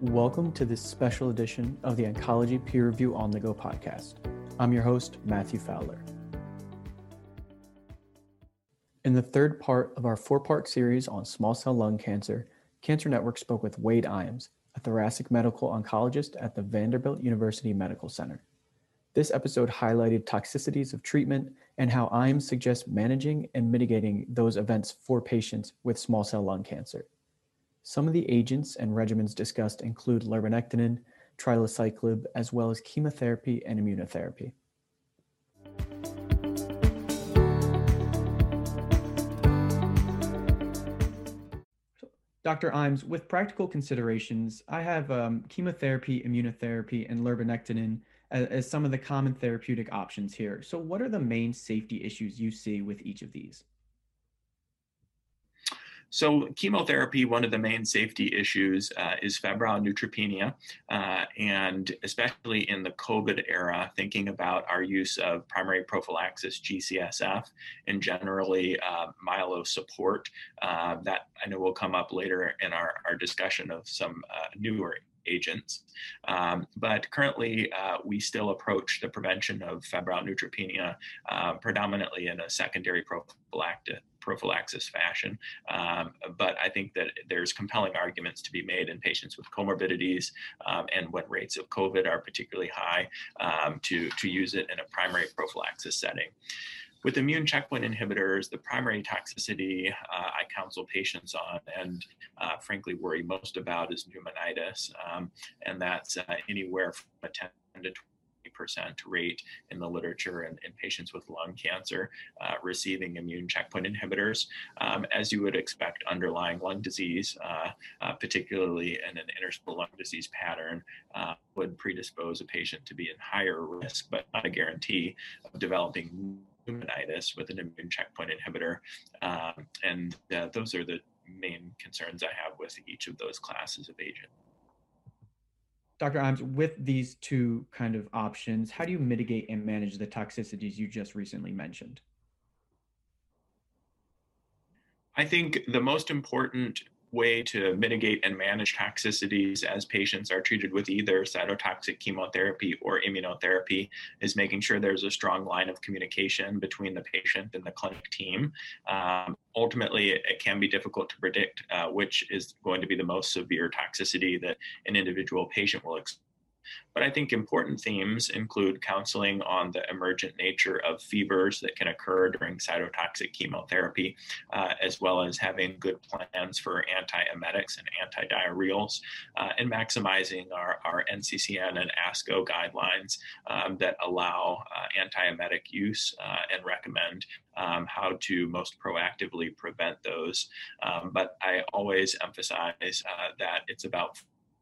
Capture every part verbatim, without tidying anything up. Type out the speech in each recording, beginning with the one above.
Welcome to this special edition of the Oncology Peer Review On The Go podcast. I'm your host, Matthew Fowler. In the third part of our four-part series on small cell lung cancer, Cancer Network spoke with Wade Imes, a thoracic medical oncologist at the Vanderbilt University Medical Center. This episode highlighted toxicities of treatment and how Imes suggests managing and mitigating those events for patients with small cell lung cancer. Some of the agents and regimens discussed include lurbinectedin, trilaciclib, as well as chemotherapy and immunotherapy. Doctor Imes, with practical considerations, I have um, chemotherapy, immunotherapy, and lurbinectedin as, as some of the common therapeutic options here. So what are the main safety issues you see with each of these? So chemotherapy, one of the main safety issues uh, is febrile neutropenia, uh, and especially in the COVID era, thinking about our use of primary prophylaxis, G C S F, and generally uh, myelosupport, uh, that I know will come up later in our, our discussion of some uh, newer agents. Um, but currently, uh, we still approach the prevention of febrile neutropenia uh, predominantly in a secondary prophylactic prophylaxis fashion. Um, but I think that there's compelling arguments to be made in patients with comorbidities um, and when rates of COVID are particularly high um, to, to use it in a primary prophylaxis setting. With immune checkpoint inhibitors, the primary toxicity uh, I counsel patients on and uh, frankly worry most about is pneumonitis. Um, and that's uh, anywhere from a ten to twenty percent rate in the literature in, in patients with lung cancer uh, receiving immune checkpoint inhibitors. Um, as you would expect, underlying lung disease, uh, uh, particularly in an interstitial lung disease pattern, uh, would predispose a patient to be in higher risk, but not a guarantee of developing pneumonitis with an immune checkpoint inhibitor. Um, and uh, those are the main concerns I have with each of those classes of agent. Doctor Imes, with these two kind of options, how do you mitigate and manage the toxicities you just recently mentioned? I think the most important way to mitigate and manage toxicities as patients are treated with either cytotoxic chemotherapy or immunotherapy is making sure there's a strong line of communication between the patient and the clinic team. Um, ultimately, it, it can be difficult to predict uh, which is going to be the most severe toxicity that an individual patient will experience. But I think important themes include counseling on the emergent nature of fevers that can occur during cytotoxic chemotherapy, uh, as well as having good plans for antiemetics and antidiarrheals, uh, and maximizing our, our N C C N and ASCO guidelines um, that allow uh, antiemetic use uh, and recommend um, how to most proactively prevent those. Um, but I always emphasize uh, that it's about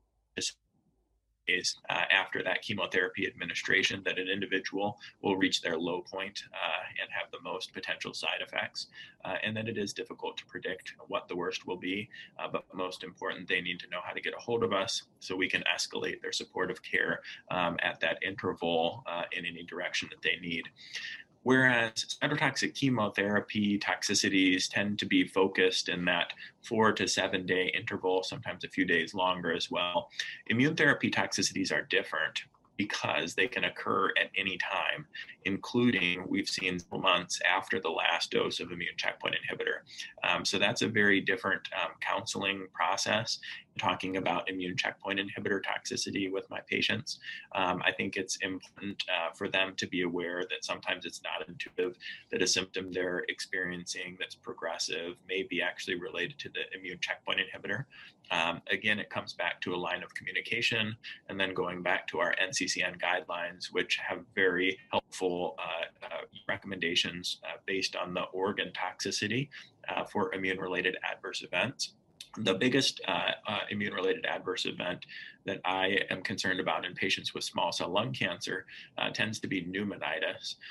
Is, uh, after that chemotherapy administration that an individual will reach their low point uh, and have the most potential side effects. Uh, and then it is difficult to predict what the worst will be. Uh, but most important, they need to know how to get a hold of us so we can escalate their supportive care um, at that interval uh, in any direction that they need. Whereas cytotoxic chemotherapy toxicities tend to be focused in that four to seven day interval, sometimes a few days longer as well. Immune therapy toxicities are different because they can occur at any time, including we've seen months after the last dose of immune checkpoint inhibitor. Um, so that's a very different um, counseling process. Talking about immune checkpoint inhibitor toxicity with my patients, um, I think it's important uh, for them to be aware that sometimes it's not intuitive, that a symptom they're experiencing that's progressive may be actually related to the immune checkpoint inhibitor. Um, again, it comes back to a line of communication and then going back to our N C C N guidelines, which have very helpful uh, uh, recommendations uh, based on the organ toxicity uh, for immune-related adverse events. The biggest uh, uh, immune-related adverse event that I am concerned about in patients with small cell lung cancer uh, tends to be pneumonitis.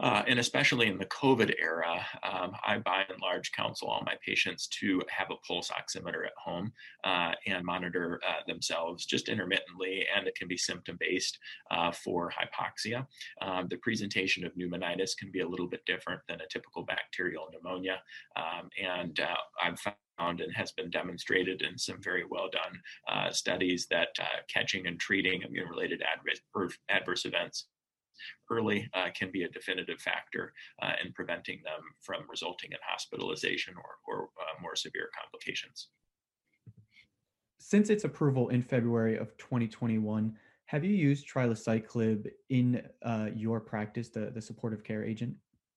Uh, and especially in the COVID era, um, I by and large counsel all my patients to have a pulse oximeter at home uh, and monitor uh, themselves just intermittently, and it can be symptom based uh, for hypoxia. Um, the presentation of pneumonitis can be a little bit different than a typical bacterial pneumonia, um, and uh, I've found and has been demonstrated in some very well done uh, studies that uh, catching and treating immune related adverse, adverse events early uh, can be a definitive factor uh, in preventing them from resulting in hospitalization or, or uh, more severe complications. Since its approval in February of twenty twenty-one, have you used trilaciclib in uh, your practice, the, the supportive care agent?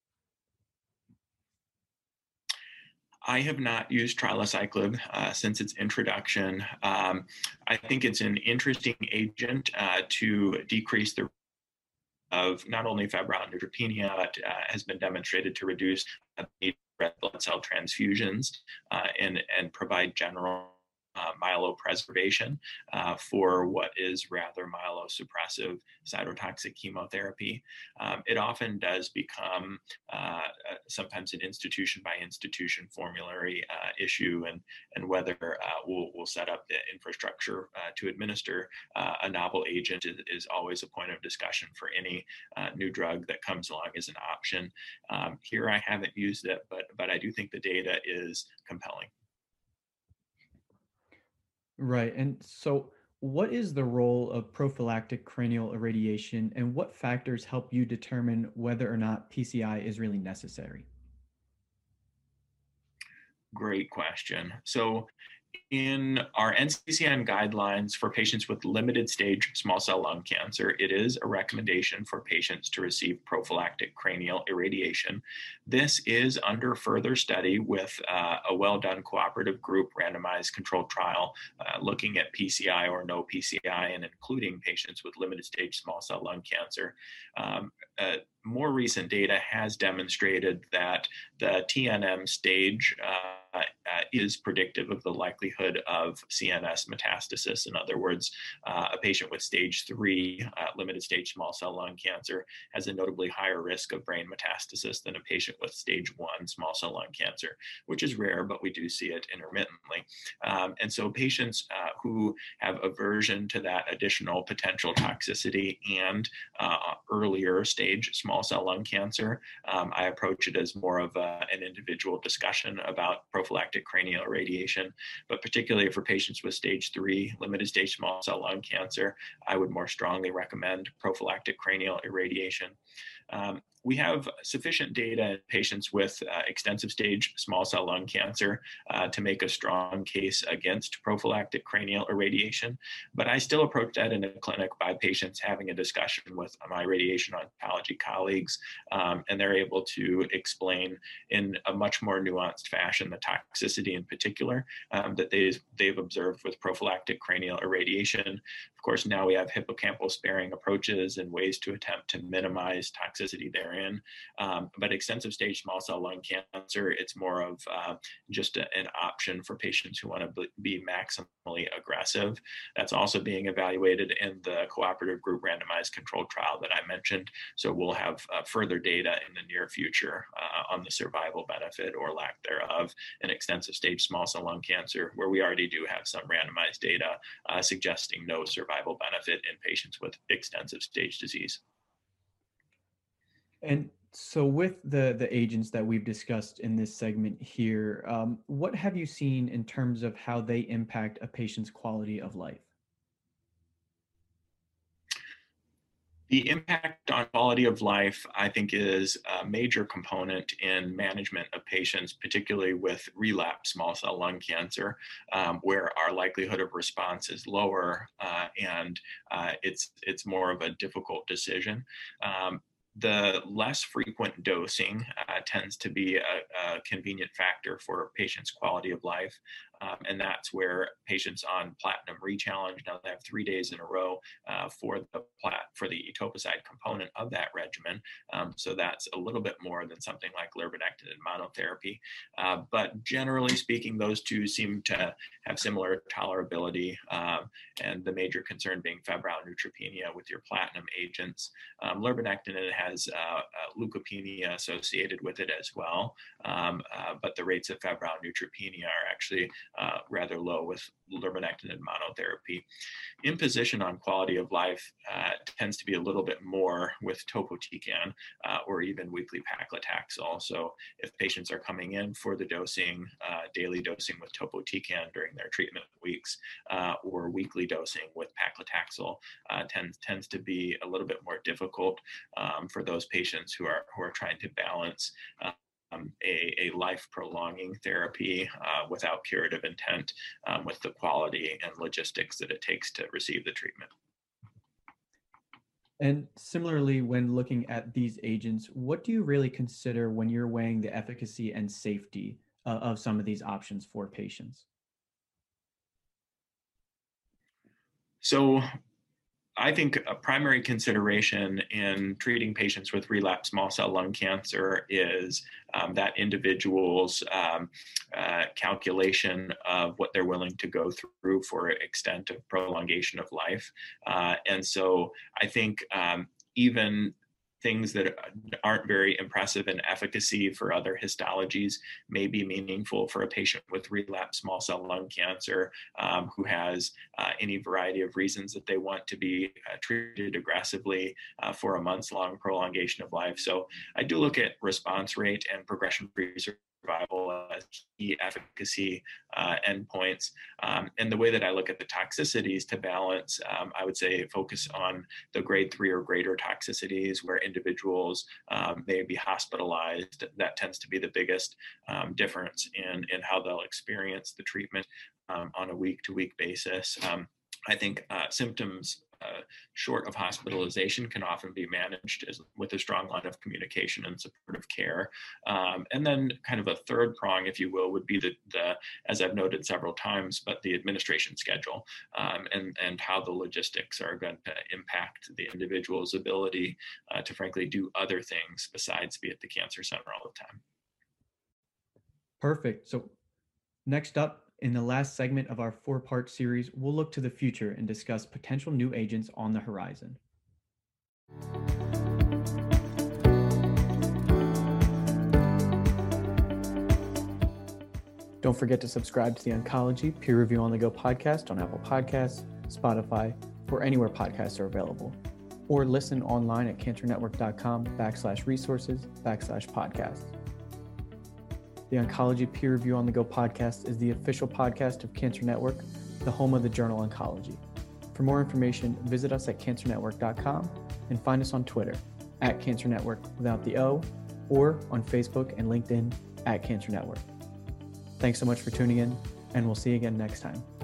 I have not used trilaciclib uh, since its introduction. Um, I think it's an interesting agent uh, to decrease the of not only febrile neutropenia, but uh, has been demonstrated to reduce the need for red blood cell transfusions uh, and, and provide general uh, myelopreservation uh, for what is rather myelosuppressive cytotoxic chemotherapy. Um, it often does become uh, sometimes an institution by institution formulary uh, issue, and, and whether uh, we'll, we'll set up the infrastructure uh, to administer uh, a novel agent is, is always a point of discussion for any uh, new drug that comes along as an option. Um, here I haven't used it, but, but I do think the data is compelling. Right. And so, what is the role of prophylactic cranial irradiation, and what factors help you determine whether or not P C I is really necessary? Great question. So, in our N C C N guidelines for patients with limited stage small cell lung cancer, it is a recommendation for patients to receive prophylactic cranial irradiation. This is under further study with uh, a well done cooperative group randomized controlled trial uh, looking at P C I or no P C I and including patients with limited stage small cell lung cancer. Um, uh, more recent data has demonstrated that the T N M stage uh, uh, is predictive of the likelihood of C N S metastasis. In other words, uh, a patient with stage three uh, limited stage small cell lung cancer has a notably higher risk of brain metastasis than a patient with stage one small cell lung cancer, which is rare, but we do see it intermittently. Um, and so patients uh, who have aversion to that additional potential toxicity and uh, earlier stage small cell lung cancer, um, I approach it as more of a, an individual discussion about prophylactic cranial irradiation. But particularly for patients with stage three limited stage small cell lung cancer, I would more strongly recommend prophylactic cranial irradiation. Um, we have sufficient data in patients with uh, extensive stage small cell lung cancer uh, to make a strong case against prophylactic cranial irradiation. But I still approach that in a clinic by patients having a discussion with my radiation oncology colleagues, um, and they're able to explain in a much more nuanced fashion the toxicity in particular um, that they've, they've observed with prophylactic cranial irradiation. Of course, now we have hippocampal sparing approaches and ways to attempt to minimize toxicity therein. Um, but extensive stage small cell lung cancer, it's more of uh, just a, an option for patients who want to be maximally aggressive. That's also being evaluated in the cooperative group randomized controlled trial that I mentioned. So we'll have uh, further data in the near future uh, on the survival benefit or lack thereof in extensive stage small cell lung cancer, where we already do have some randomized data uh, suggesting no survival benefit in patients with extensive stage disease. And so, with the the agents that we've discussed in this segment here, um, what have you seen in terms of how they impact a patient's quality of life? The impact on quality of life, I think, is a major component in management of patients, particularly with relapse small cell lung cancer, um, where our likelihood of response is lower uh, and uh, it's it's more of a difficult decision. Um, the less frequent dosing uh, tends to be a, a convenient factor for patients' quality of life. Um, and that's where patients on platinum rechallenge, now they have three days in a row uh, for the plat for the etoposide component of that regimen. Um, so that's a little bit more than something like lurbinectedin monotherapy. Uh, but generally speaking, those two seem to have similar tolerability, um, and the major concern being febrile neutropenia with your platinum agents. Um, lurbinectedin has uh, uh, leukopenia associated with it as well, um, uh, but the rates of febrile neutropenia are actually uh, rather low with lurbinectedin monotherapy. Imposition on quality of life uh, tends to be a little bit more with topotecan uh, or even weekly paclitaxel. So if patients are coming in for the dosing, uh, daily dosing with topotecan during their treatment weeks, uh, or weekly dosing with paclitaxel, uh, tends tends to be a little bit more difficult um, for those patients who are who are trying to balance uh, Um, a, a life-prolonging therapy uh, without curative intent um, with the quality and logistics that it takes to receive the treatment. And similarly, when looking at these agents, what do you really consider when you're weighing the efficacy and safety uh, of some of these options for patients? So I think a primary consideration in treating patients with relapsed small cell lung cancer is um, that individual's um, uh, calculation of what they're willing to go through for extent of prolongation of life. Uh, and so I think um, even things that aren't very impressive in efficacy for other histologies may be meaningful for a patient with relapsed small cell lung cancer um, who has uh, any variety of reasons that they want to be uh, treated aggressively uh, for a months long prolongation of life. So I do look at response rate and progression-free survival as key efficacy uh, endpoints. Um, and the way that I look at the toxicities to balance, um, I would say focus on the grade three or greater toxicities where individuals um, may be hospitalized. That tends to be the biggest um, difference in, in how they'll experience the treatment um, on a week-to-week basis. Um, I think uh, symptoms Uh, short of hospitalization can often be managed as, with a strong line of communication and supportive care. Um, and then kind of a third prong, if you will, would be the, the as I've noted several times, but the administration schedule um, and, and how the logistics are going to impact the individual's ability uh, to frankly do other things besides be at the cancer center all the time. Perfect. So next up, in the last segment of our four-part series, we'll look to the future and discuss potential new agents on the horizon. Don't forget to subscribe to the Oncology Peer Review on the Go podcast on Apple Podcasts, Spotify, or anywhere podcasts are available. Or listen online at cancernetwork.com backslash resources backslash podcasts. The Oncology Peer Review on the Go podcast is the official podcast of Cancer Network, the home of the journal Oncology. For more information, visit us at cancer network dot com and find us on Twitter at Cancer Network without the O, or on Facebook and LinkedIn at Cancer Network. Thanks so much for tuning in, and we'll see you again next time.